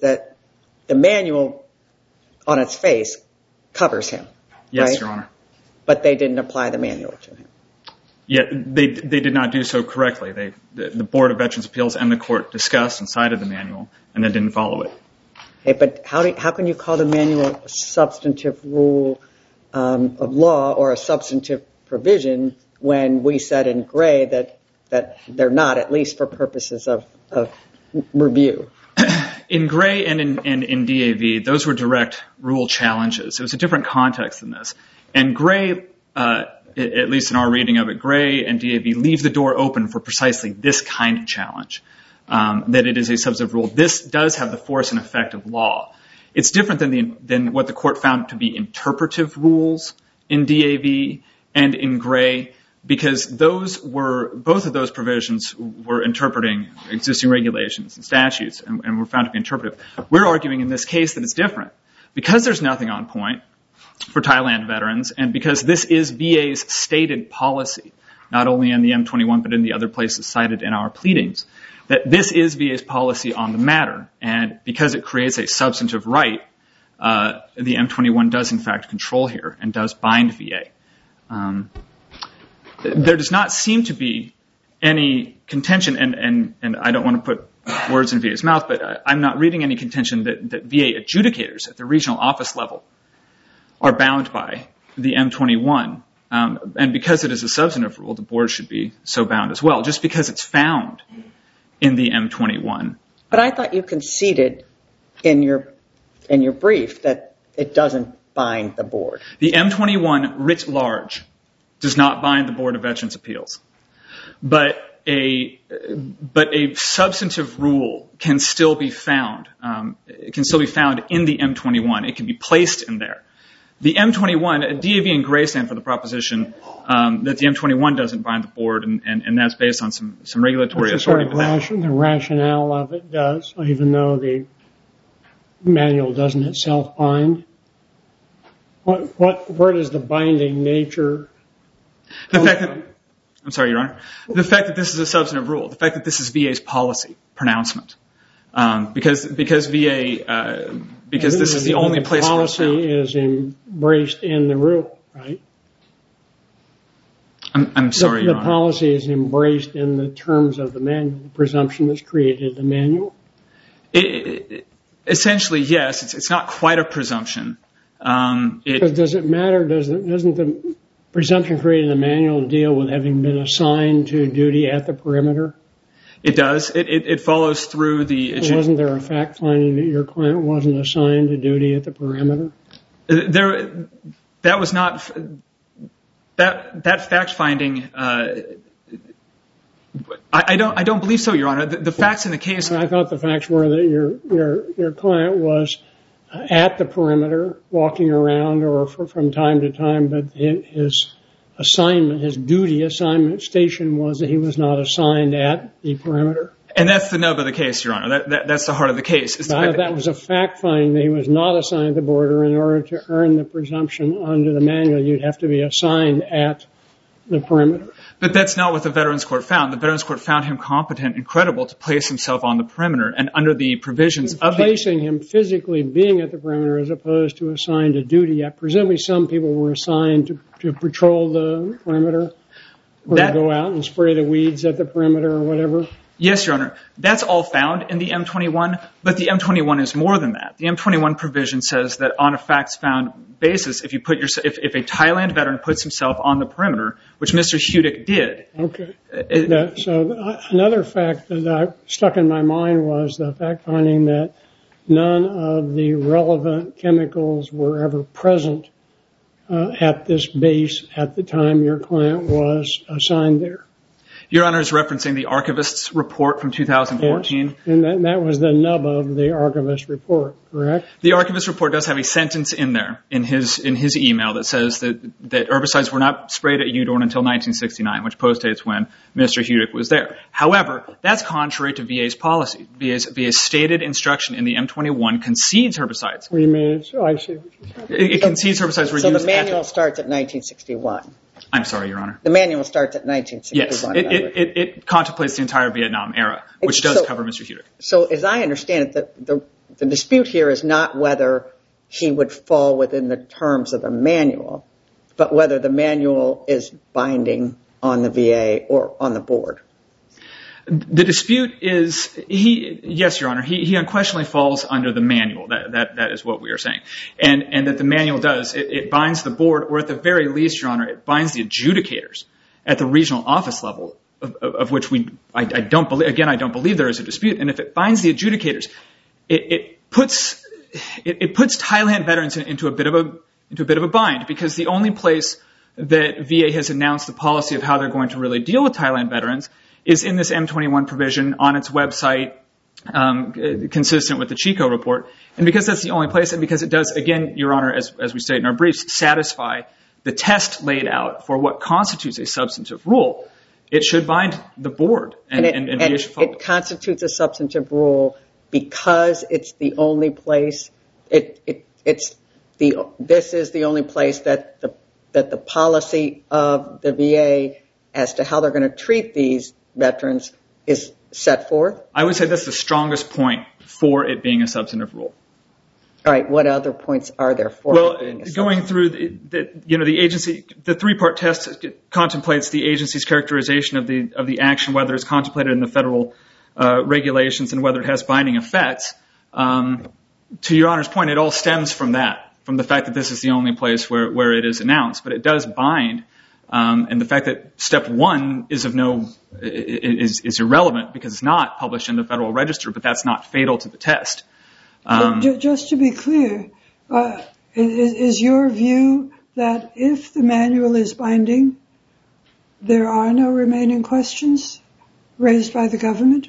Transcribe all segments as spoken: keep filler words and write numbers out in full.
that the manual on its face covers him. Yes, right? Your Honor. But they didn't apply the manual to him. Yeah, they they did not do so correctly. They the, the Board of Veterans' Appeals and the court discussed and cited the manual and then didn't follow it. Okay, but how do how can you call the manual a substantive rule um, of law or a substantive provision when we said in Gray that that they're not, at least for purposes of, of review? In Gray and in, and in D A V, those were direct rule challenges. It was a different context than this. And Gray, uh, at least in our reading of it, Gray and D A V leave the door open for precisely this kind of challenge, um, that it is a substantive rule. This does have the force and effect of law. It's different than the than what the court found to be interpretive rules in D A V and in Gray, because those were, both of those provisions were interpreting existing regulations and statutes and, and were found to be interpretive. We're arguing in this case that it's different. Because there's nothing on point for Thailand veterans, and because this is V A's stated policy, not only in the M twenty-one but in the other places cited in our pleadings, that this is V A's policy on the matter, and because it creates a substantive right, uh, the M twenty-one does in fact control here and does bind V A. Um, There does not seem to be any contention, and, and, and I don't want to put words in V A's mouth, but I'm not reading any contention that, that V A adjudicators at the regional office level are bound by the M twenty-one. Um, and because it is a substantive rule, the board should be so bound as well, just because it's found in the M twenty-one. But I thought you conceded in your in your brief that it doesn't bind the board. The M twenty-one writ large does not bind the Board of Veterans' Appeals. But a but a substantive rule can still be found. Um, it can still be found in the M twenty-one. It can be placed in there. The M twenty-one, D A V and Gray stand for the proposition um, that the M twenty-one doesn't bind the board, and, and, and that's based on some, some regulatory That's authority. Sort of ration, the rationale of it does, even though the manual doesn't itself bind. What what where does the binding nature? The fact that, I'm sorry, Your Honor. The fact that this is a substantive rule, the fact that this is V A's policy pronouncement, um, because because V A uh, because this is the only the place where it's found. policy is embraced in the rule, right? I'm, I'm sorry, the, Your the Honor. policy is embraced in the terms of the manual, the presumption that's created in the manual. It, it, essentially, yes. It's it's not quite a presumption. Um, it, Because does it matter? Does it, doesn't the presumption created in the manual deal with having been assigned to duty at the perimeter? It does. It, it, it follows through the... It Wasn't there a fact finding that your client wasn't assigned to duty at the perimeter? There, that was not... That that fact finding... Uh, I, I don't I don't believe so, Your Honor. The, the facts in the case... I thought the facts were that your your your client was at the perimeter, walking around or for, from time to time, but his assignment, his duty assignment station was that he was not assigned at the perimeter. And that's the nub of the case, Your Honor. That, that, that's the heart of the case. It's the that, that was a fact finding that he was not assigned at the border. In order to earn the presumption under the manual, you'd have to be assigned at the perimeter. But that's not what the Veterans Court found. The Veterans Court found him competent and credible to place himself on the perimeter. And under the provisions of the... Placing him physically being at the perimeter as opposed to assigned to duty. Presumably some people were assigned to, to patrol the perimeter or that, to go out and spray the weeds at the perimeter or whatever. Yes, Your Honor. That's all found in the M twenty-one, but the M twenty-one is more than that. The M twenty-one provision says that on a facts-found basis, if you put your, if, if a Thailand veteran puts himself on the perimeter, which Mister Hudick did. Okay. It, that, so another fact that I stuck in my mind was the fact finding that none of the relevant chemicals were ever present uh, at this base at the time your client was assigned there. Your Honor is referencing the archivist's report from two thousand fourteen. Yes. And that, that was the nub of the archivist report, correct? The archivist report does have a sentence in there in his in his email that says that, that herbicides were not sprayed at Udorn until nineteen sixty-nine, which postdates when Mister Hudick was there. However, that's contrary to V A's policy. V A's, V A's stated instruction in the M twenty-one concedes herbicides. What do you mean? Oh, I see what you're saying. It, it so, concedes herbicides were so used. So the manual at, starts at nineteen sixty-one. I'm sorry, Your Honor. The manual starts at nineteen sixty-one. Yes, it, it, it, it contemplates the entire Vietnam era, which does so, cover Mister Hudick. So as I understand it, the, the the dispute here is not whether he would fall within the terms of the manual, but whether the manual is binding on the V A or on the board. The dispute is, he, yes, Your Honor, he, he unquestionably falls under the manual. That, that, that is what we are saying. And, and that the manual does, it, it binds the board, or at the very least, Your Honor, it binds the adjudicators at the regional office level, of, of, of which we, I, I don't believe, again, I don't believe there is a dispute. And if it binds the adjudicators, it, it puts, it, it puts Thailand veterans in, into a bit of a, into a bit of a bind, because the only place that V A has announced the policy of how they're going to really deal with Thailand veterans is in this M twenty-one provision on its website, um, consistent with the Chico report. And because that's the only place, and because it does, again, Your Honor, as, as we state in our briefs, satisfy the test laid out for what constitutes a substantive rule, it should bind the board. And, and, it, and, and it, it constitutes a substantive rule because it's the only place, it, it, it's the, this is the only place that the, that the policy of the V A as to how they're going to treat these veterans is set forth? I would say that's the strongest point for it being a substantive rule. All right. What other points are there for well, it being a going through the, the, you know, the agency, the three-part test contemplates the agency's characterization of the of the action, whether it's contemplated in the federal uh, regulations and whether it has binding effects. Um, to Your Honor's point, it all stems from that, from the fact that this is the only place where where it is announced, but it does bind. Um, and the fact that step one is of no is, is irrelevant because it's not published in the Federal Register, but that's not fatal to the test. Um, just to be clear, uh, is, is your view that if the manual is binding, there are no remaining questions raised by the government?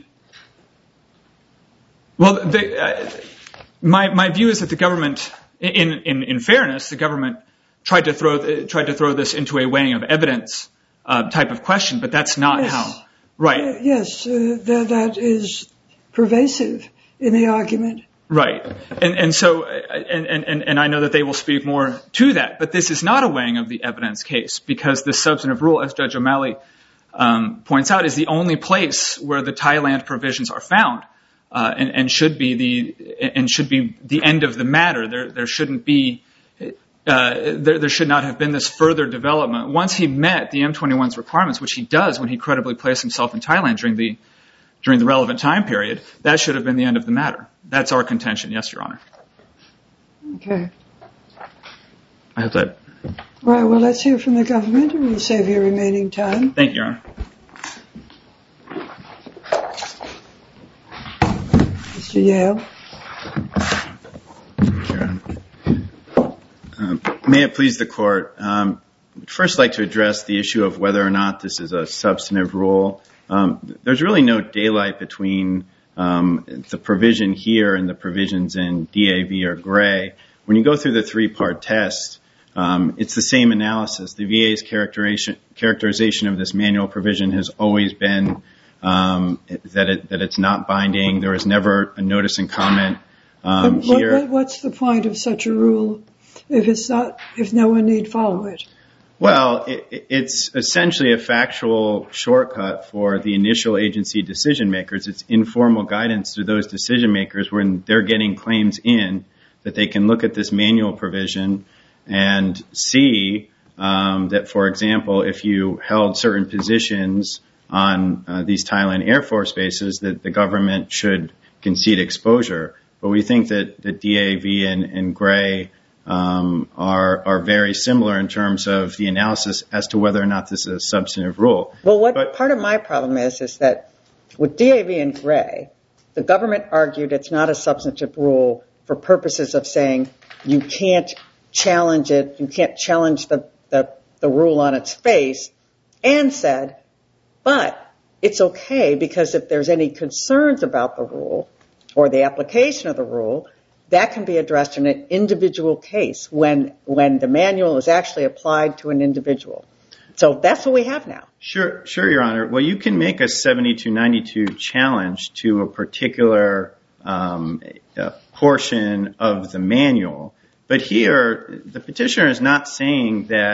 Well, the, uh, my my view is that the government, in in, in fairness, the government tried to throw uh, tried to throw this into a weighing of evidence uh, type of question, but that's not yes. how. Right. Uh, yes, uh, th- that is pervasive in the argument. Right. And and so and, and and I know that they will speak more to that, but this is not a weighing of the evidence case because the substantive rule, as Judge O'Malley um, points out, is the only place where the Thailand provisions are found. Uh, and, and should be the and should be the end of the matter. There there shouldn't be Uh, there, there should not have been this further development. Once he met the M twenty-one's requirements, which he does when he credibly placed himself in Thailand during the during the relevant time period, that should have been the end of the matter. That's our contention. Yes, Your Honor. Okay. I hope that. All right. Well, let's hear from the government, and we'll save you remaining time. Thank you, Your Honor. Mister Yale. Um, may it please the court, um, I'd first like to address the issue of whether or not this is a substantive rule. Um, there's really no daylight between um, the provision here and the provisions in D A V or Gray. When you go through the three-part test, um, it's the same analysis. The V A's characterization, characterization of this manual provision has always been um, that it, that it's not binding. There was never a notice and comment um, what, here. What, what's the point of such a rule if it's not, if no one need follow it? Well, it, it's essentially a factual shortcut for the initial agency decision makers. It's informal guidance to those decision makers when they're getting claims in that they can look at this manual provision and see um, that, for example, if you held certain positions on uh, these Thailand Air Force bases, that the government should concede exposure. But we think that the D A V and, and Gray Um, are are very similar in terms of the analysis as to whether or not this is a substantive rule. Well, what but, part of my problem is is that with D A V and Gray, the government argued it's not a substantive rule for purposes of saying you can't challenge it, you can't challenge the, the, the rule on its face, and said, but it's okay because if there's any concerns about the rule or the application of the rule, that can be addressed in an individual case when when the manual is actually applied to an individual. So that's what we have now. Sure, sure, Your Honor. Well, you can make a seventy-two ninety-two challenge to a particular um, a portion of the manual, but here the petitioner is not saying that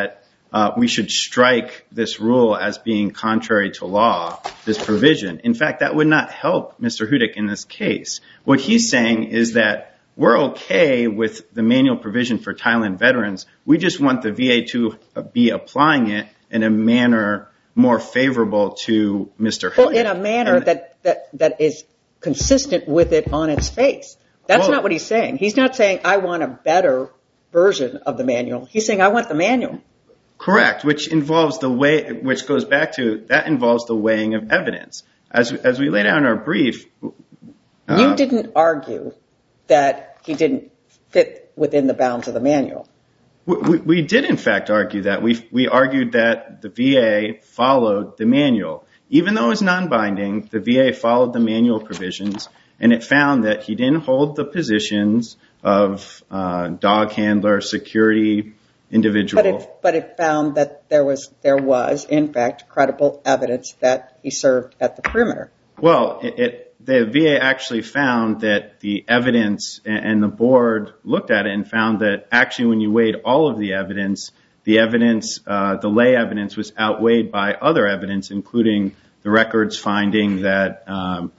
uh, we should strike this rule as being contrary to law, this provision. In fact, that would not help Mister Hudick in this case. What he's saying is that we're okay with the manual provision for Thailand veterans. We just want the V A to be applying it in a manner more favorable to Mister Hudick. Well, in a manner and, that, that, that is consistent with it on its face. That's well, not what he's saying. He's not saying, I want a better version of the manual. He's saying, I want the manual. Correct, which involves the way, which goes back to, that involves the weighing of evidence. As, as we laid out in our brief. Uh, you didn't argue that he didn't fit within the bounds of the manual. We, we, we did, in fact, argue that. We, we argued that the V A followed the manual. Even though it was non-binding, the V A followed the manual provisions, and it found that he didn't hold the positions of uh, dog handler, security individual. But it, but it found that there was, there was, in fact, credible evidence that he served at the perimeter. Well, it, it, the V A actually found that the evidence, and the board looked at it and found that actually when you weighed all of the evidence, the evidence, uh, the lay evidence was outweighed by other evidence, including the records finding that um,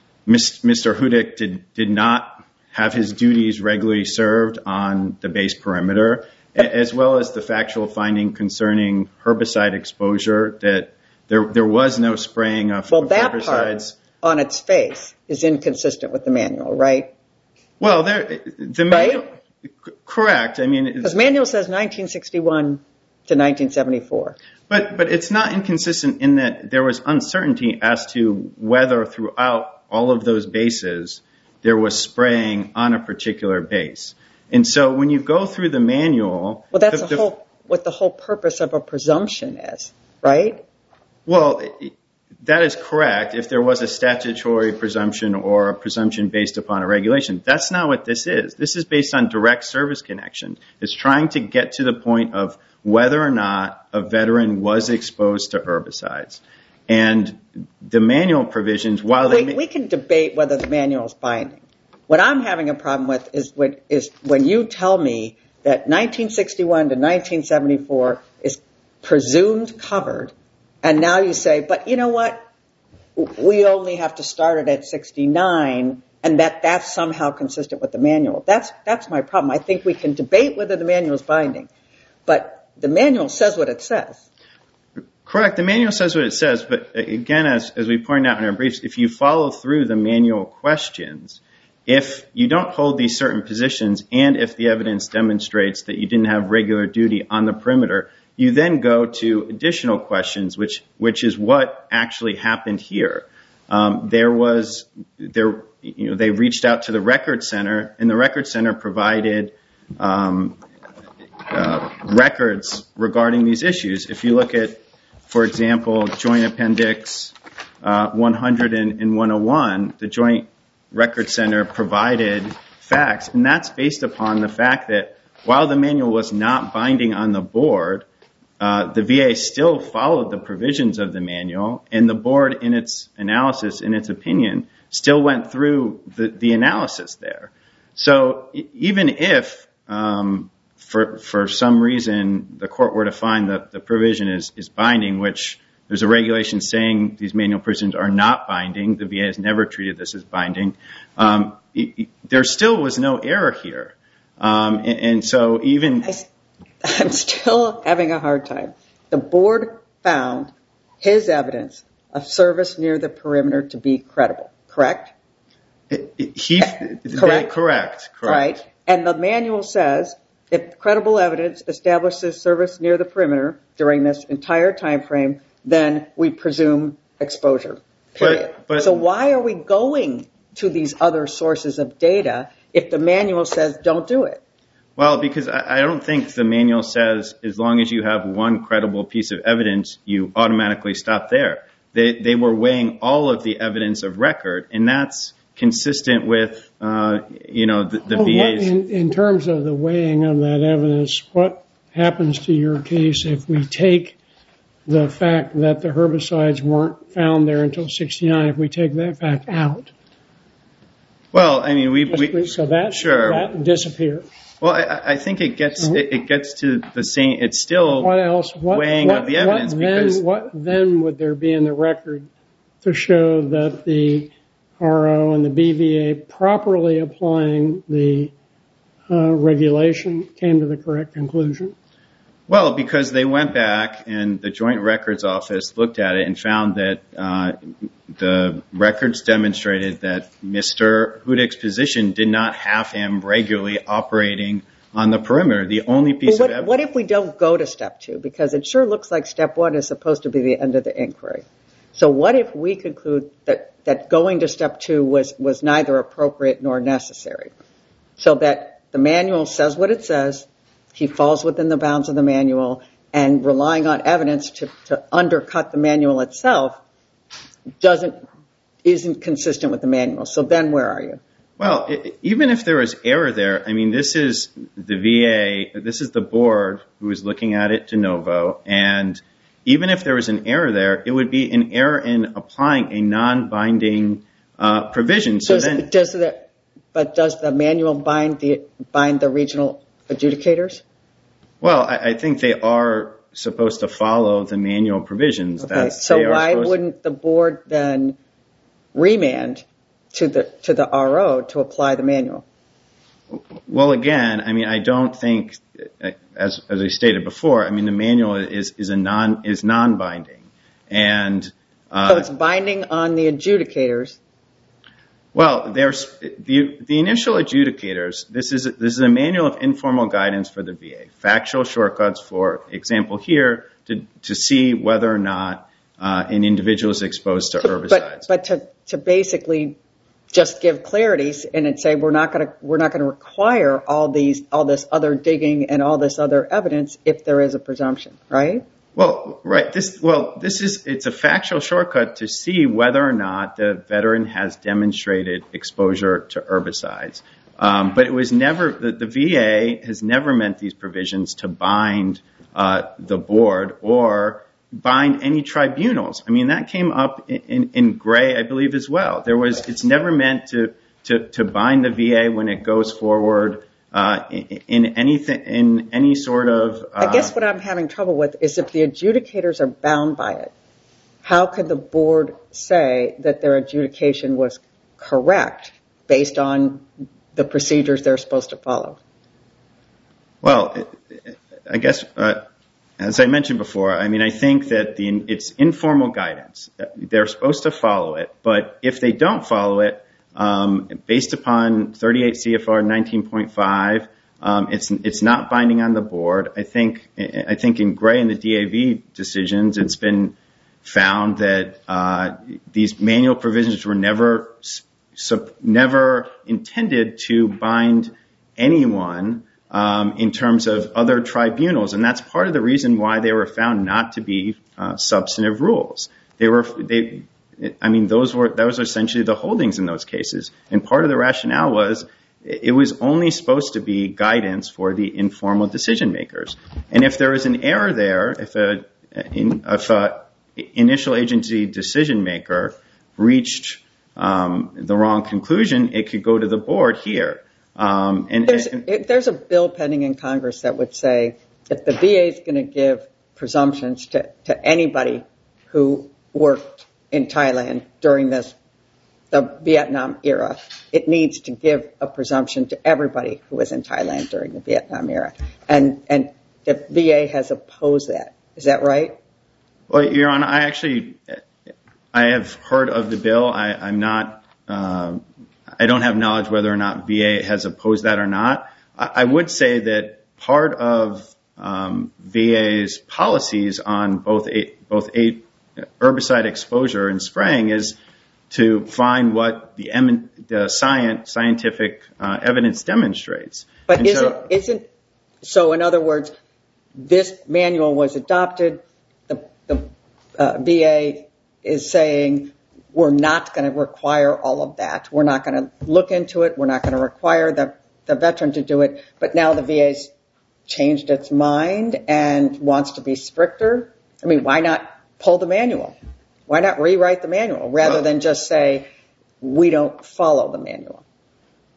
Mister Hudick did, did not have his duties regularly served on the base perimeter, as well as the factual finding concerning herbicide exposure, that there there was no spraying of, well, of that herbicides. Part on its face is inconsistent with the manual, right? Well, there, the right? manual, c- correct. I mean, because manual says nineteen sixty-one to nineteen seventy-four. But but it's not inconsistent in that there was uncertainty as to whether throughout all of those bases there was spraying on a particular base. And so when you go through the manual... Well, that's the, the whole, what the whole purpose of a presumption is, right? Well, that is correct if there was a statutory presumption or a presumption based upon a regulation. That's not what this is. This is based on direct service connection. It's trying to get to the point of whether or not a veteran was exposed to herbicides. And the manual provisions, while they... We, we can debate whether the manual is binding. What I'm having a problem with is when, is when you tell me that nineteen sixty-one to nineteen seventy-four is presumed covered, and now you say, but you know what? We only have to start it at sixty-nine, and that that's somehow consistent with the manual. That's that's my problem. I think we can debate whether the manual is binding, but the manual says what it says. Correct. The manual says what it says, but again, as, as we pointed out in our briefs, if you follow through the manual questions, if you don't hold these certain positions, and if the evidence demonstrates that you didn't have regular duty on the perimeter, you then go to additional questions, which which is what actually happened here. Um, there was there, you know, they reached out to the Record Center, and the Record Center provided um, uh, records regarding these issues. If you look at, for example, Joint Appendix uh, one hundred and one oh one, the Joint Record Center provided facts, and that's based upon the fact that while the manual was not binding on the board, uh, the V A still followed the provisions of the manual, and the board, in its analysis, in its opinion, still went through the, the analysis there. So even if, um, for for some reason, the court were to find that the provision is, is binding, which there's a regulation saying these manual provisions are not binding. The V A has never treated this as binding. Um, it, it, there still was no error here. Um, and, and so even... I, I'm still having a hard time. The board found his evidence of service near the perimeter to be credible, correct? It, it, he, correct? They, correct, correct. Right. And the manual says, if credible evidence establishes service near the perimeter during this entire time frame, then we presume exposure, period. But, but, so why are we going to these other sources of data if the manual says don't do it? Well, because I, I don't think the manual says as long as you have one credible piece of evidence, you automatically stop there. They, they were weighing all of the evidence of record, and that's consistent with, uh, you know, the, the well, V A's... In, in terms of the weighing of that evidence, what happens to your case if we take the fact that the herbicides weren't found there until sixty-nine, if we take that fact out? Well, I mean, we, we so that sure that disappears. Well, I, I think it gets mm-hmm. it, it gets to the same. It's still what else? What, weighing what, of the evidence. What because then, what then would there be in the record to show that the R O and the B V A properly applying the uh, regulation came to the correct conclusion? Well, because they went back and the Joint Records Office looked at it and found that uh, the records demonstrated that Mister Hudik's position did not have him regularly operating on the perimeter. The only piece well, what, of evidence. What if we don't go to step two? Because it sure looks like step one is supposed to be the end of the inquiry. So what if we conclude that, that going to step two was, was neither appropriate nor necessary? So that the manual says what it says, he falls within the bounds of the manual, and relying on evidence to, to undercut the manual itself doesn't isn't consistent with the manual. So then where are you? Well, it, even if there was error there, I mean, this is the V A, this is the board who is looking at it de novo, and even if there was an error there, it would be an error in applying a non-binding uh, provision. So does, then, does the, but does the manual bind the bind the regional adjudicators? Well, I, I think they are supposed to follow the manual provisions. Okay. That's, so why wouldn't the board then remand to the to the R O to apply the manual? Well, again, I mean, I don't think, as as I stated before, I mean, the manual is is a non is non-binding, and uh, so it's binding on the adjudicators. Well, there's the the initial adjudicators. This is this is a manual of informal guidance for the V A. Factual shortcuts, for example, here to to see whether or not uh, an individual is exposed to herbicides. But but to to basically just give clarities and it say we're not going to we're not going to require all these all this other digging and all this other evidence if there is a presumption, right? Well, right. This well, this is it's a factual shortcut to see whether or not the veteran has demonstrated exposure to herbicides. Um, but it was never the, the V A has never meant these provisions to bind uh, the board or bind any tribunals. I mean, that came up in, in, in Gray, I believe, as well. There was it's never meant to to, to bind the V A when it goes forward. Uh, in, in anything, in any sort of. Uh, I guess what I'm having trouble with is if the adjudicators are bound by it, how could the board say that their adjudication was correct based on the procedures they're supposed to follow? Well, I guess uh, as I mentioned before, I mean, I think that the it's informal guidance. They're supposed to follow it, but if they don't follow it. Um, based upon thirty-eight C F R nineteen point five, um, it's it's not binding on the board. I think I think in Gray and the D A V decisions, it's been found that uh, these manual provisions were never sub, never intended to bind anyone um, in terms of other tribunals, and that's part of the reason why they were found not to be uh, substantive rules. They were they. I mean, those were those were essentially the holdings in those cases. And part of the rationale was it was only supposed to be guidance for the informal decision makers. And if there was an error there, if a, if a initial agency decision maker reached um, the wrong conclusion, it could go to the board here. Um, and there's, and, it, there's a bill pending in Congress that would say if the V A is going to give presumptions to, to anybody who worked in Thailand during this, the Vietnam era, it needs to give a presumption to everybody who was in Thailand during the Vietnam era. And, and the V A has opposed that. Is that right? Well, Your Honor, I actually, I have heard of the bill. I, I'm not, uh, I don't have knowledge whether or not V A has opposed that or not. I, I would say that part of um, V A's policies on both a, both a herbicide exposure and spraying is to find what the, em- the science, scientific uh, evidence demonstrates. But and isn't, so, isn't, so in other words, this manual was adopted, the, the uh, V A is saying we're not going to require all of that. We're not going to look into it. We're not going to require the, the veteran to do it. But now the V A's changed its mind and wants to be stricter. I mean, why not pull the manual? Why not rewrite the manual rather well, than just say we don't follow the manual?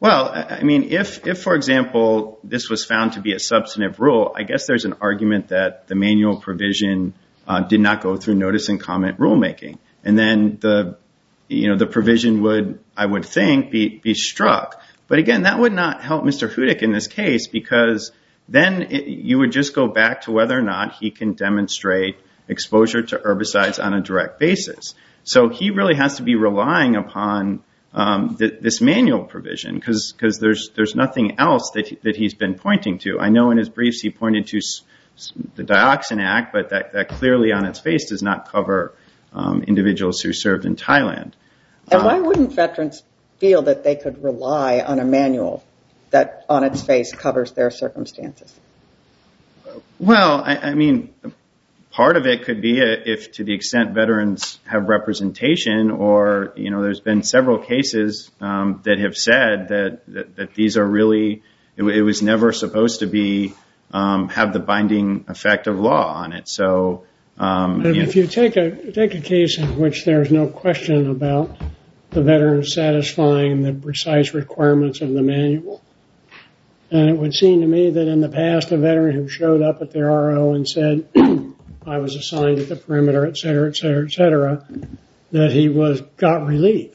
Well, I mean, if, if, for example, this was found to be a substantive rule, I guess there's an argument that the manual provision uh, did not go through notice and comment rulemaking. And then the, you know, the provision would, I would think, be, be struck. But again, that would not help Mister Hudick in this case, because then it, you would just go back to whether or not he can demonstrate exposure to herbicides on a direct basis. So he really has to be relying upon Um, th- this manual provision, because because there's there's nothing else that he, that he's been pointing to. I know in his briefs he pointed to s- s- the Dioxin Act, but that, that clearly on its face does not cover um, individuals who served in Thailand. And um, why wouldn't veterans feel that they could rely on a manual that on its face covers their circumstances? Well, I, I mean, part of it could be if, to the extent veterans have representation, or, you know, there's been several cases um, that have said that, that, that these are really, it, it was never supposed to be, um, have the binding effect of law on it. So, um, if you know, you take a take a case in which there's no question about the veteran satisfying the precise requirements of the manual, and it would seem to me that in the past a veteran who showed up at the R O and said, I was assigned at the perimeter, et cetera, et cetera, et cetera, that he was got relief.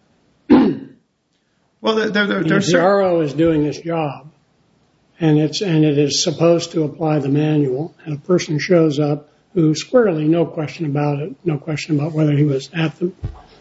well, there, there, there's the R O is doing his job, and it's and it is supposed to apply the manual, and a person shows up who squarely, no question about it, no question about whether he was at the,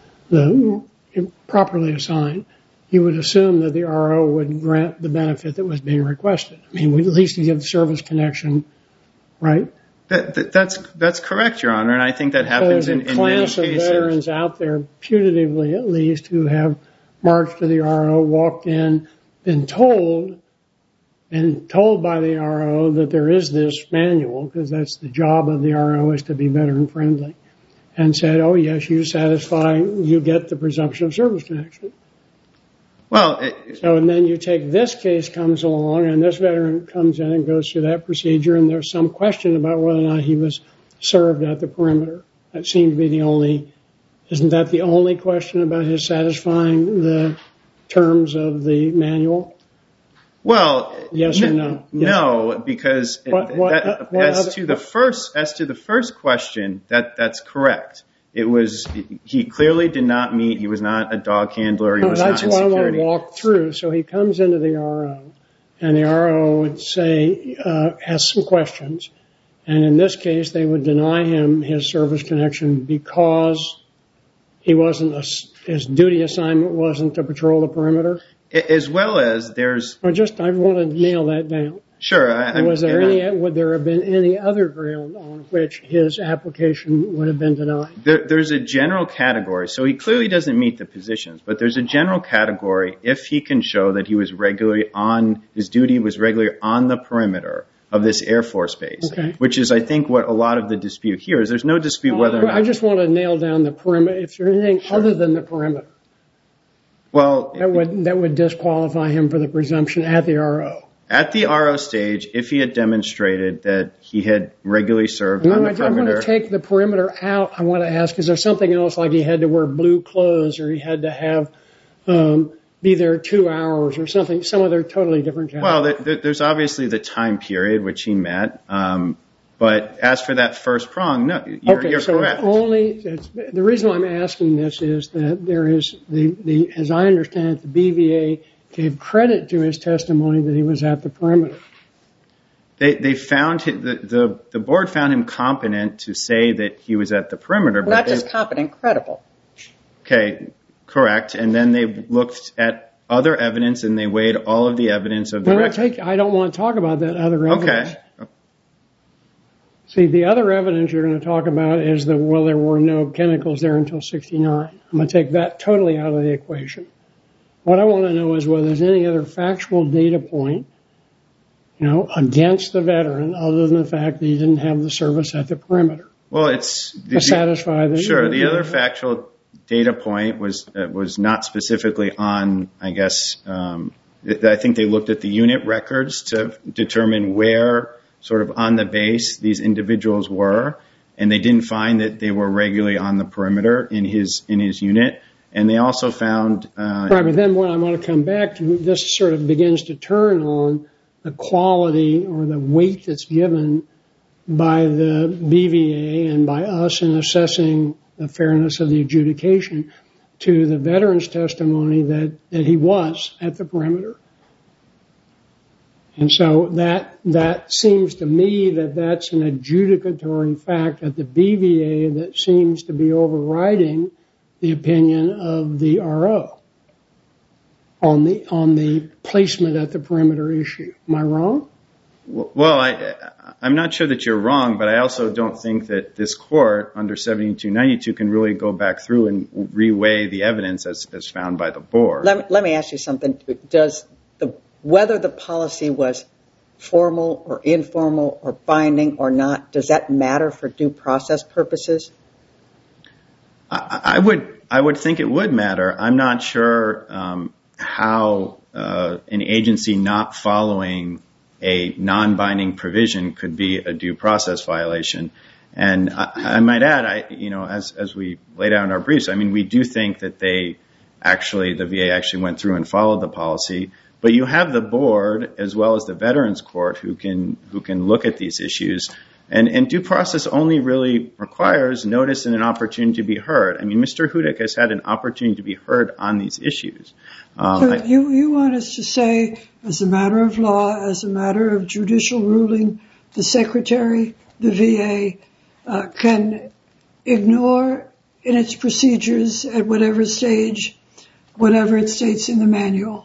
the properly assigned, you would assume that the R O would grant the benefit that was being requested. I mean, we at least give the service connection, right? That, that, that's that's correct, Your Honor, and I think that happens so in, in many cases. There's a class of veterans out there, putatively at least, who have marched to the R O, walked in, been told, been told by the R O that there is this manual, because that's the job of the R O is to be veteran friendly, and said, oh yes, you satisfy, you get the presumption of service connection. Well, it, so and then you take this case comes along, and this veteran comes in and goes through that procedure, and there's some question about whether or not he was served at the perimeter. That seemed to be the only, isn't that the only question about his satisfying the terms of the manual? Well, yes or no? Yes. No, because what, what, that, uh, what as other, to the first, as to the first question, that that's correct. It was, he clearly did not meet, he was not a dog handler, he no, was that's not in what security. I want to walk through. So he comes into the R O, and the R O would say, uh, ask some questions, and in this case they would deny him his service connection because he wasn't, a, his duty assignment wasn't to patrol the perimeter? As well as there's... Or just, I want to nail that down. Sure. I, was there any? I, would there have been any other ground on which his application would have been denied? There, there's a general category. So he clearly doesn't meet the positions, but there's a general category if he can show that he was regularly on, his duty was regularly on the perimeter of this Air Force base, okay. Which is, I think, what a lot of the dispute here is. There's no dispute whether or not... I just want to nail down the perimeter. If there's anything sure. other than the perimeter, well, that would that would disqualify him for the presumption at the R O. At the R O stage, if he had demonstrated that he had regularly served no, on the I, perimeter... I want to take the perimeter out. I want to ask, is there something else like he had to wear blue clothes or he had to have um, be there two hours or something, some other totally different job? Well, there, there's obviously the time period which he met, um, but as for that first prong, no, you're, okay, you're so correct. It's only, it's, the reason I'm asking this is that there is, the, the as I understand it, the B V A gave credit to his testimony that he was at the perimeter. They they found him, the, the the board found him competent to say that he was at the perimeter. Well, but not they, just competent, credible. Okay, correct. And then they looked at other evidence and they weighed all of the evidence of the Well, I, record. take, I don't want to talk about that other evidence. Okay. See, the other evidence you're going to talk about is that, well, there were no chemicals there until sixty-nine. I'm going to take that totally out of the equation. What I want to know is whether there's any other factual data point, you know, against the veteran other than the fact that he didn't have the service at the perimeter. Well, it's... To satisfy the... Sure. The other factual data point was uh, was not specifically on, I guess, um, I think they looked at the unit records to determine where sort of on the base these individuals were, and they didn't find that they were regularly on the perimeter in his in his unit. And they also found... Uh, right, but then what I want to come back to, this sort of begins to turn on the quality or the weight that's given by the B V A and by us in assessing the fairness of the adjudication to the veteran's testimony that, that he was at the perimeter. And so that that seems to me that that's an adjudicatory fact at the B V A that seems to be overriding the opinion of the R O on the on the placement at the perimeter issue. Am I wrong? Well, I, I'm not sure that you're wrong, but I also don't think that this court under seventy-two ninety-two can really go back through and reweigh the evidence as, as found by the board. Let me, let me ask you something. Does the whether the policy was formal or informal or binding or not, does that matter for due process purposes? I, I would I would think it would matter. I'm not sure um, how uh, an agency not following a non-binding provision could be a due process violation. And I, I might add, I you know, as as we laid out in our briefs, I mean, we do think that they actually, the V A actually went through and followed the policy. But you have the board as well as the Veterans Court who can who can look at these issues. And, and due process only really requires notice and an opportunity to be heard. I mean, Mister Hudak has had an opportunity to be heard on these issues. Um, so I, you, you want us to say, as a matter of law, as a matter of judicial ruling, the Secretary, the V A, uh, can ignore in its procedures at whatever stage, whatever it states in the manual?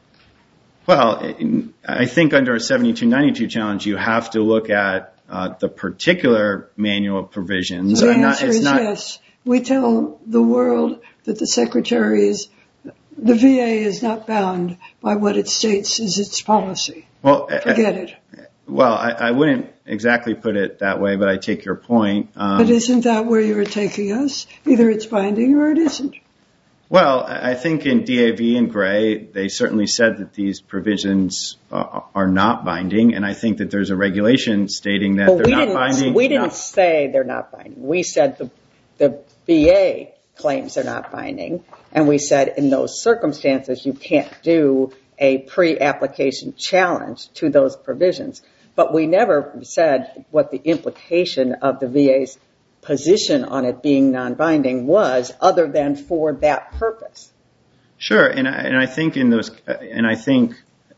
Well, I think under a seventy-two ninety-two challenge, you have to look at uh, the particular manual provisions. So the I'm answer not, it's is not, yes. We tell the world that the Secretary is, the V A is not bound by what it states is its policy. Well, Forget uh, it. Well, I, I wouldn't exactly put it that way, but I take your point. Um, but isn't that where you're taking us? Either it's binding or it isn't. Well, I think in D A V and Gray, they certainly said that these provisions uh, are not binding, and I think that there's a regulation stating that well, they're we not didn't, binding. We didn't not, say they're not binding. We said the, the V A claims they're not binding, and we said in those circumstances you can't do a pre-application challenge to those provisions. But we never said what the implication of the V A's position on it being non-binding was, other than for that purpose. Sure, and I, and I think in those and I think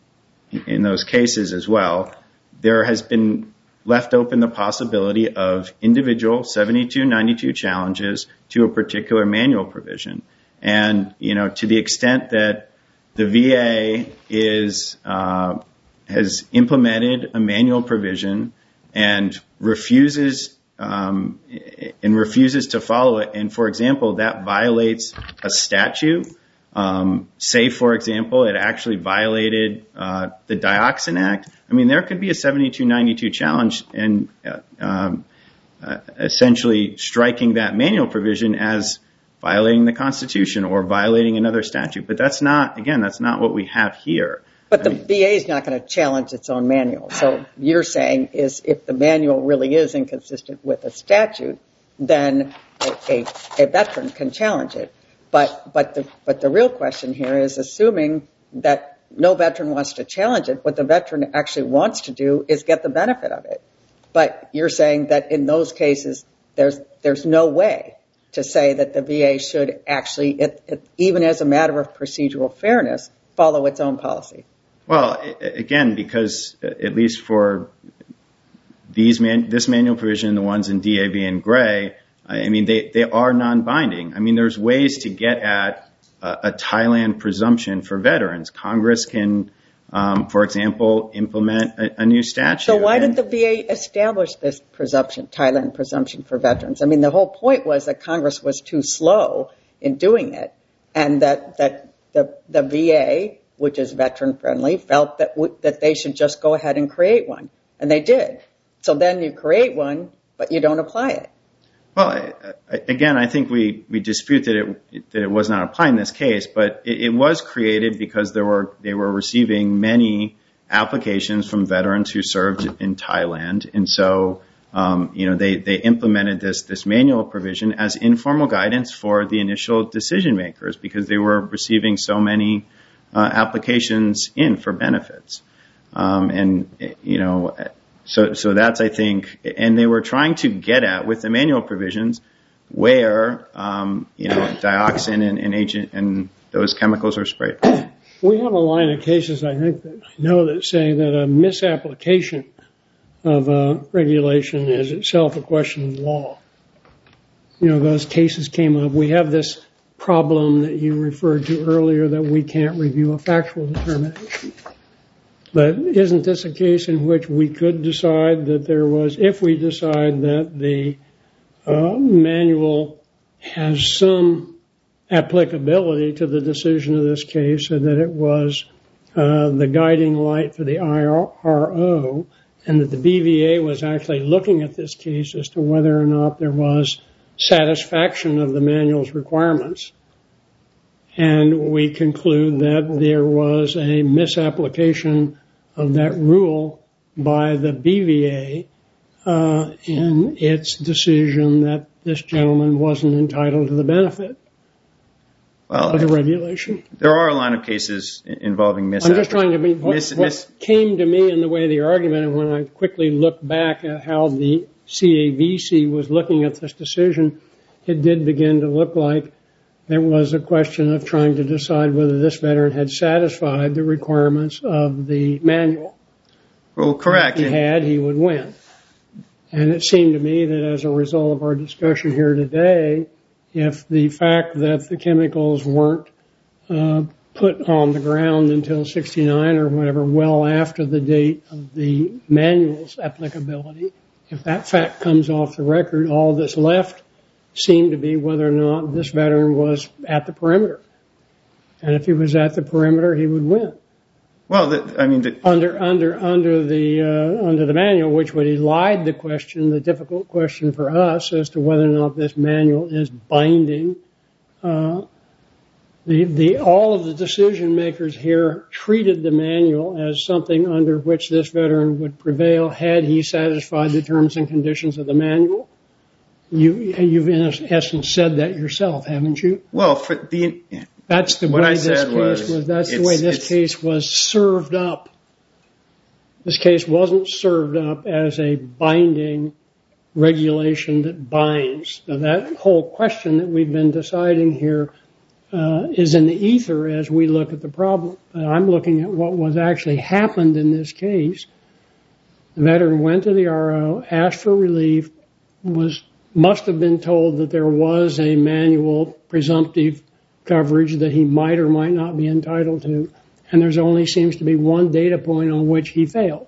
in those cases as well, there has been left open the possibility of individual seventy-two ninety-two challenges to a particular manual provision, and you know, to the extent that the V A is uh, has implemented a manual provision and refuses. Um, and refuses to follow it. And for example, that violates a statute. Um, say, for example, it actually violated uh, the Dioxin Act. I mean, there could be a seventy-two ninety-two challenge and uh, um, uh, essentially striking that manual provision as violating the Constitution or violating another statute. But that's not, again, that's not what we have here. But the V A is not going to challenge its own manual. So you're saying is if the manual really is inconsistent with a statute, then a, a, a veteran can challenge it. But but the but the real question here is assuming that no veteran wants to challenge it, what the veteran actually wants to do is get the benefit of it. But you're saying that in those cases, there's there's no way to say that the V A should actually, it, it, even as a matter of procedural fairness, follow its own policy. Well, again, because at least for these man, this manual provision, the ones in D A V and Gray, I mean, they, they are non-binding. I mean, there's ways to get at a, a Thailand presumption for veterans. Congress can, um, for example, implement a, a new statute. So why did the V A establish this presumption, Thailand presumption for veterans? I mean, the whole point was that Congress was too slow in doing it, and that that the the V A, which is veteran friendly, felt that w- that they should just go ahead and create one. And they did. So then you create one, but you don't apply it. Well, I, I, again, I think we, we dispute that it that it was not applied in this case, but it, it was created because there were they were receiving many applications from veterans who served in Thailand, and so um, you know, they, they implemented this this manual provision as informal guidance for the initial decision makers because they were receiving so many uh, applications in for benefits. Um, and, you know, so so that's, I think, and they were trying to get at, with the manual provisions, where, um, you know, dioxin and, and agent and those chemicals are sprayed. We have a line of cases, I think, that I know that say that a misapplication of a regulation is itself a question of law. You know, those cases came up. We have this problem that you referred to earlier that we can't review a factual determination. But isn't this a case in which we could decide that there was, if we decide that the uh, manual has some applicability to the decision of this case, and that it was uh, the guiding light for the I R O, and that the B V A was actually looking at this case as to whether or not there was satisfaction of the manual's requirements, and we conclude that there was a misapplication of that rule by the B V A uh, in its decision that this gentleman wasn't entitled to the benefit well, of the regulation. There are a lot of cases involving misapplication. I'm just trying to be, what, mis, what mis- came to me in the way of the argument, and when I quickly looked back at how the C A V C was looking at this decision, it did begin to look like there was a question of trying to decide whether this veteran had satisfied the requirements of the manual. Well, correct. If he had, he would win. And it seemed to me that as a result of our discussion here today, if the fact that the chemicals weren't uh, put on the ground until sixty-nine or whatever, well after the date of the manual's applicability, if that fact comes off the record, all that's left seemed to be whether or not this veteran was at the perimeter. And if he was at the perimeter, he would win. Well, the, I mean, the, under under under the uh, under the manual, which would elide the question, the difficult question for us as to whether or not this manual is binding. Uh, the the all of the decision makers here treated the manual as something under which this veteran would prevail had he satisfied the terms and conditions of the manual. You you've in essence said that yourself, haven't you? Well, for the That's the what way I this said case was, was. That's the way this case was served up. This case wasn't served up as a binding regulation that binds. Now, that whole question that we've been deciding here uh, is in the ether as we look at the problem. But I'm looking at what was actually happened in this case. The veteran went to the R O, asked for relief, was must have been told that there was a manual presumptive coverage that he might or might not be entitled to, and there's only seems to be one data point on which he failed.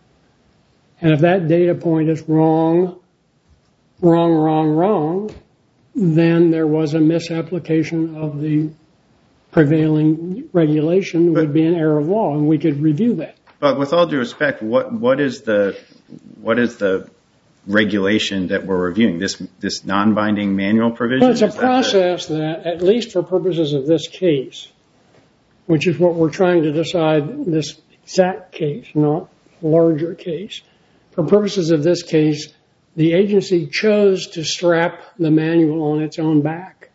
And if that data point is wrong, wrong, wrong, wrong, then there was a misapplication of the prevailing regulation. It would be an error of law, and we could review that. But with all due respect, what what is the what is the regulation that we're reviewing? This this non-binding manual provision? Well, it's a is process that, that, at least for purposes of this case, which is what we're trying to decide, this exact case, not larger case. For purposes of this case, the agency chose to strap the manual on its own back.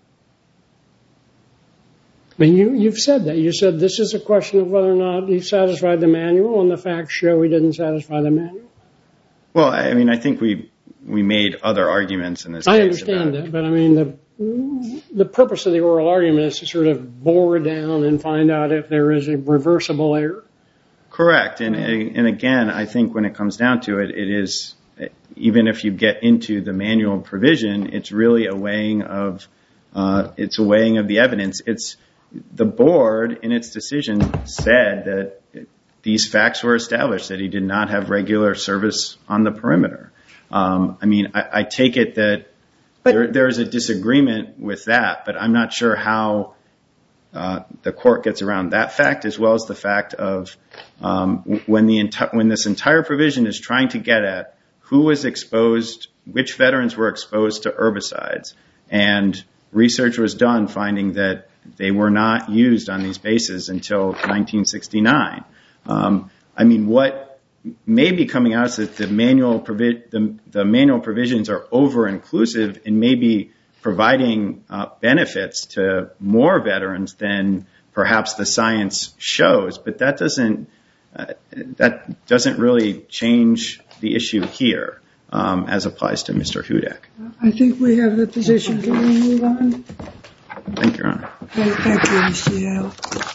I mean, you, you've said that. You said this is a question of whether or not he satisfied the manual, and the facts show he didn't satisfy the manual. Well, I mean, I think we we made other arguments in this case. I understand that, but I mean, the the purpose of the oral argument is to sort of bore down and find out if there is a reversible error. Correct, and and again, I think when it comes down to it, it is, even if you get into the manual provision, it's really a weighing of uh, it's a weighing of the evidence. It's the board in its decision said that it, these facts were established, that he did not have regular service on the perimeter. Um, I mean, I, I take it that there, there's a disagreement with that, but I'm not sure how uh, the court gets around that fact, as well as the fact of um, when the enti- when this entire provision is trying to get at who was exposed, which veterans were exposed to herbicides, and research was done finding that they were not used on these bases until nineteen sixty-nine. Um, I mean, what may be coming out is that the manual, provi- the, the manual provisions are over-inclusive and may be providing uh, benefits to more veterans than perhaps the science shows, but that doesn't uh, that doesn't really change the issue here um, as applies to Mister Hudak. I think we have the position. Can we move on? Thank you, Your Honor. Okay, thank you, Mister Yale.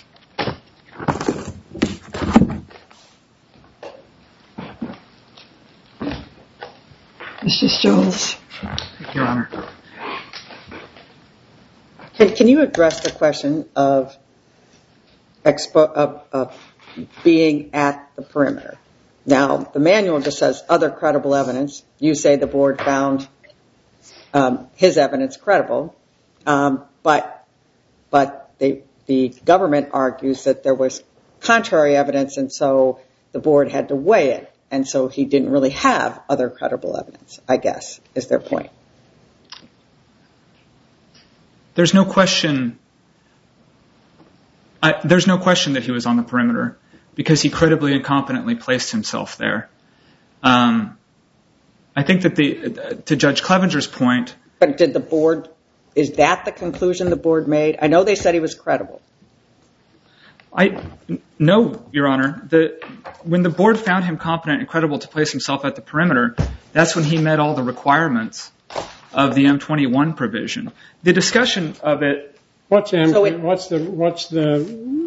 Mister Stolz. Thank you, Your Honor. Can, can you address the question of, expo, of, of being at the perimeter? Now, the manual just says other credible evidence. You say the board found um, his evidence credible, um, but but the the government argues that there was contrary evidence, and so the board had to weigh it, and so he didn't really have other credible evidence, I guess, is their point. There's no question. I, there's no question that he was on the perimeter because he credibly and competently placed himself there. Um, I think that the to Judge Clevenger's point. But did the board? Is that the conclusion the board made? I know they said he was credible. I no, Your Honor. The when the board found him competent and credible to place himself at the perimeter, that's when he met all the requirements of the M twenty-one provision. The discussion of it. What's M, so it, what's the what's the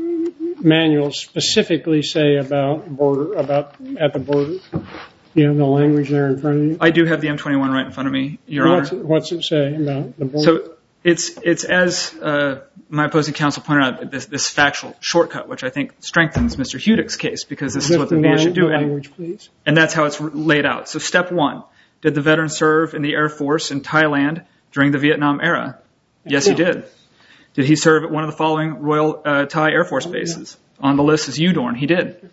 manual specifically say about border about at the border? You have the language there in front of you. I do have the M twenty-one right in front of me, Your what's Honor. It, what's it say about the border? So it's it's as uh, my opposing counsel pointed out, this, this factual shortcut, which I think strengthens Mister Hudak's case because this is what the V A should do. Language, please. And that's how it's laid out. So step one. Did the veteran serve in the Air Force in Thailand during the Vietnam era? Yes, he did. Did he serve at one of the following Royal uh, Thai Air Force bases? On the list is U DORN. He did.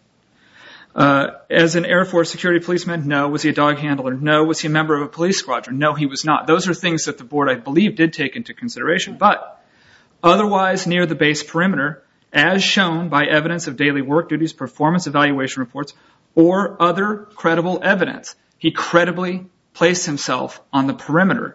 Uh, as an Air Force security policeman? No. Was he a dog handler? No. Was he a member of a police squadron? No, he was not. Those are things that the board, I believe, did take into consideration. But otherwise near the base perimeter, as shown by evidence of daily work duties, performance evaluation reports, or other credible evidence, he credibly placed himself on the perimeter.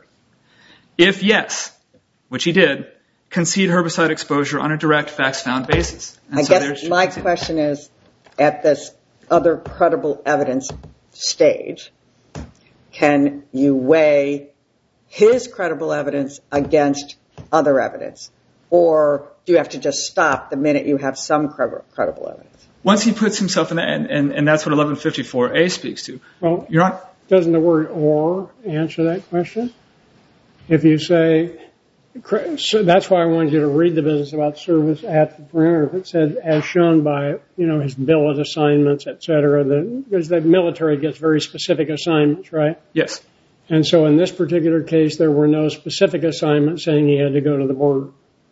If yes, which he did, concede herbicide exposure on a direct facts found basis. And I so guess my concede. question is, at this other credible evidence stage, can you weigh his credible evidence against other evidence? Or do you have to just stop the minute you have some credible evidence? Once he puts himself in that, and, and, and that's what eleven fifty-four A speaks to. Well, You're not, doesn't the word or answer that question? If you say, so that's why I wanted you to read the business about service at the perimeter. If it said, as shown by, you know, his billet assignments, et cetera, the, because the military gets very specific assignments, right? yes. And so in this particular case, there were no specific assignments saying he had to go to the border.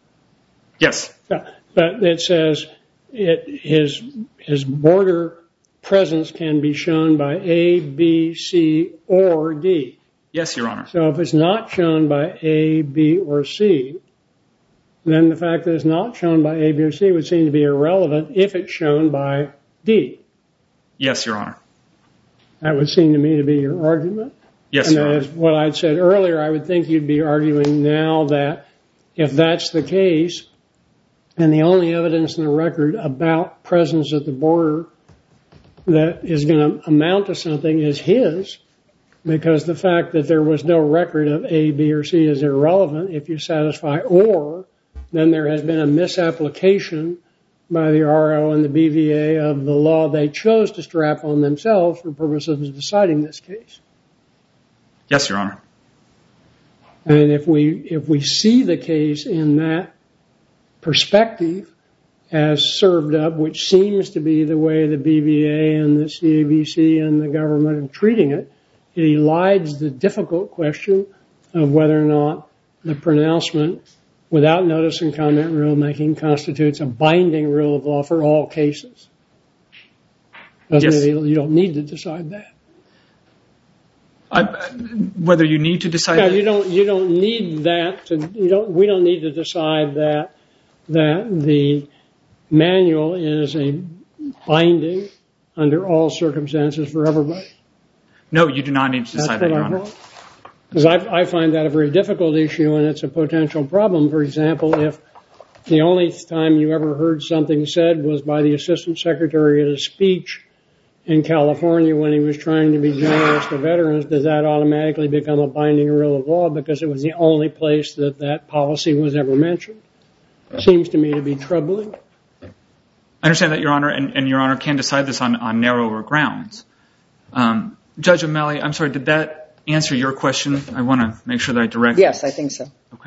Yes. But it says it, his, his border presence can be shown by A, B, C, or D. Yes, Your Honor. So if it's not shown by A, B, or C, then the fact that it's not shown by A, B, or C would seem to be irrelevant if it's shown by D. Yes, Your Honor. That would seem to me to be your argument. Yes, and Your Honor. as what I'd said earlier, I would think you'd be arguing now that if that's the case, and the only evidence in the record about presence at the border that is going to amount to something is his, because the fact that there was no record of A, B, or C is irrelevant if you satisfy or, then there has been a misapplication by the R O and the B V A of the law they chose to strap on themselves for purposes of deciding this case. Yes, Your Honor. And if we if we see the case in that perspective as served up, which seems to be the way the B V A and the C A B C and the government are treating it, it elides the difficult question of whether or not the pronouncement without notice and comment rulemaking constitutes a binding rule of law for all cases. Doesn't Yes. it? You don't need to decide that. I, whether you need to decide No, that? you don't. You don't need that. To, you don't. We don't need to decide that that the manual is a binding under all circumstances for everybody. No, you do not need to decide that, Your Honor. Because I, I find that a very difficult issue, and it's a potential problem. For example, if the only time you ever heard something said was by the Assistant Secretary at a speech in California when he was trying to be generous to veterans, does that automatically become a binding rule of law because it was the only place that that policy was ever mentioned? Seems to me to be troubling. I understand that, Your Honor, and, and Your Honor can decide this on, on narrower grounds. Um, Judge O'Malley, I'm sorry, did that answer your question? I want to make sure that I direct Yes, I think so. Okay.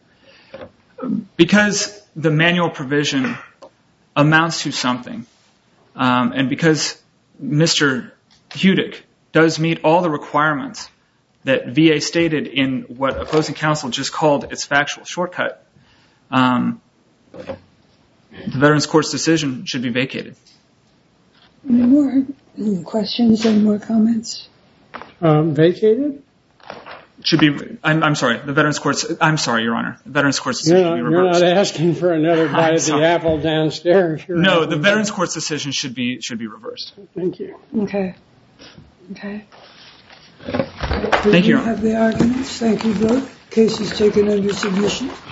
Because the manual provision amounts to something, um, and because Mister Hudick does meet all the requirements that V A stated in what opposing counsel just called its factual shortcut, um, the Veterans Court's decision should be vacated. Any more questions and more comments? Um, vacated? Should be. I'm, I'm sorry. The Veterans Court's. I'm sorry, Your Honor. The Veterans Court's decision You're not, should be reversed. you're not asking for another bite of the apple downstairs. You're no, the Veterans Court's decision should be should be reversed. Thank you. Okay. Okay. Thank you, Your Honor. Have the arguments. Thank you both. Case is taken under submission.